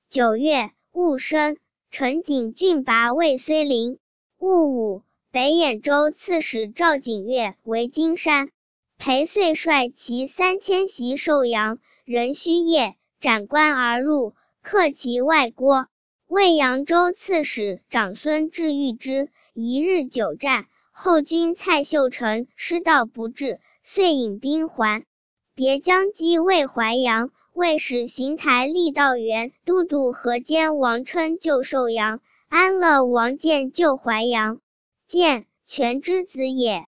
9月，戊申，陈景郡拔魏睢陵。戊午，北兖州刺史赵景岳为金山。裴遂率其3000袭寿阳，壬戌夜，斩关而入，克其外郭。魏扬州刺史长孙志遇之，一日久战，后军蔡秀成失道不至，遂引兵还。别将击魏淮阳，魏使邢台郦道元都督河间王琛救寿阳，安乐王建救淮阳。建，权之子也。